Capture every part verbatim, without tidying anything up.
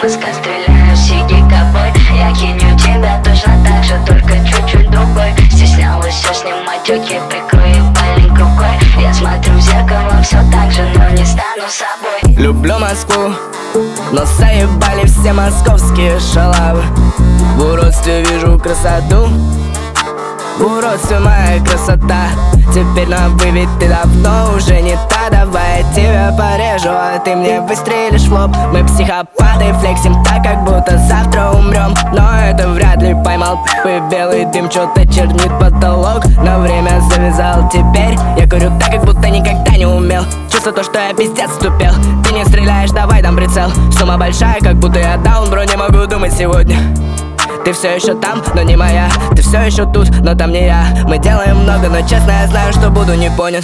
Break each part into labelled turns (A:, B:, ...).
A: Жестко стреляю, сиди ковбой. Я киню тебя точно так же, только чуть-чуть другой. Стеснялась все снимать, окей, прикрой ебальник рукой. Я смотрю в зеркало все так же, но не стану собой.
B: Люблю Москву, но заебали все московские шалавы. В уродстве вижу красоту, в уродстве моя красота. Теперь на вывед ты давно уже не та. Давай я тебя порежу, а ты мне выстрелишь в лоб. Мы психопаты, флексим так, как будто завтра умрем. Но это вряд ли, поймал пы, белый дым что-то чернит потолок. На время завязал теперь, я курю так, как будто никогда не умел. Чувство то, что я пиздец вступил. Ты не стреляешь, давай дам прицел. Сумма большая, как будто я даун, бро, не могу думать сегодня. Ты все еще там, но не моя. Ты все еще тут, но там не я. Мы делаем много, но честно я знаю, что буду не понят.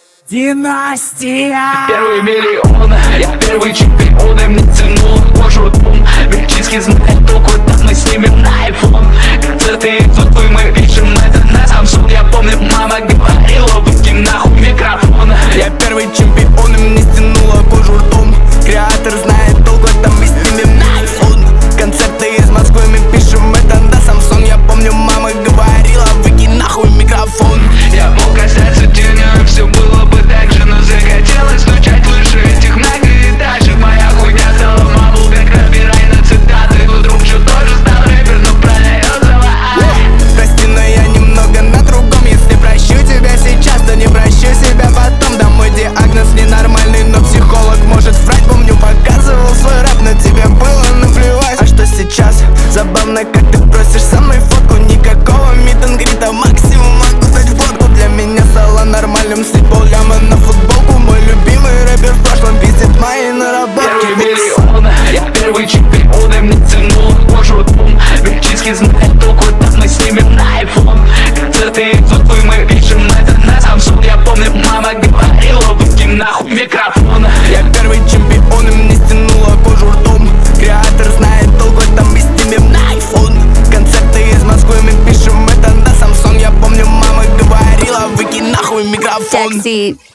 C: Династия.
D: Первый миллион, я первый чемпион. И мне тянуло кожу дом. Вельчинский знает толку, так мы снимем на айфон. Концерты идут, и мы пишем это на Samsung. Я помню, мама говорила, выкинь нахуй микрофон.
B: Я первый чемпион, и мне стянуло кожу ртом. Креатор знает толку, там мы снимем на айфон. Концерты из Москвы, мы пишем это на Samsung. Я помню, мама говорила, выкинь нахуй микрофон.
D: Я мог остаться тенью, все было бы так же, но захотелось стучать выше этих многоэтажек. Моя хуйня стала маму, как разбирай на цитаты. Тут друг что тоже стал рэпер, но продает слова.
B: Прости, но я немного на другом. Если прощу тебя сейчас, то не прощу себя потом. Да мой диагноз ненормальный, но психолог может врать. Помню, показывал свой рэп, но тебе было наплевать. А что сейчас? Забавно, как ты просишь со мной фотку. Никакого мит-н-грита, максимум могу дать фотку. Для меня стало нормальным слить полляма на футболку. Мой любимый рэпер в прошлом пиздит мои наработки.
D: Первый миллион, я первый чемпион. И мне тянуло кожу дом. Вельчинский знает толку, так мы снимем на айфон. Концерты идут, и мы пишем это на Samsung. Я помню, мама говорила, выкинь нахуй микрофон.
B: Я первый чемпион, и мне стянуло кожу ртом. Креатор знает толку, там мы снимем на айфон. Концерты из Москвы, мы пишем это на Samsung. Я помню, мама говорила, выкинь нахуй микрофон.
A: Такси.